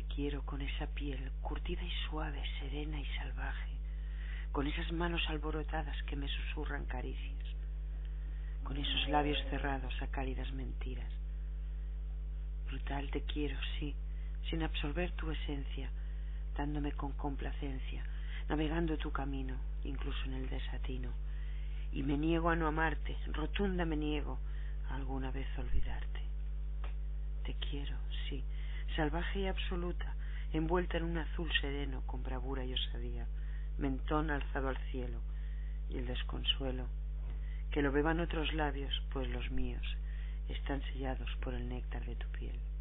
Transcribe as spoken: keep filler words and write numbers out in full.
quiero con esa piel curtida y suave, serena y salvaje, con esas manos alborotadas que me susurran caricias, con esos labios cerrados a cálidas mentiras. Brutal te quiero, sí, sin absorber tu esencia, dándome con complacencia, navegando tu camino, incluso en el desatino. Y me niego a no amarte, rotunda me niego a alguna vez olvidarte. Te quiero, sí, salvaje y absoluta, envuelta en un azul sereno con bravura y osadía, mentón alzado al cielo, y el desconsuelo, que lo beban otros labios, pues los míos están sellados por el néctar de tu piel.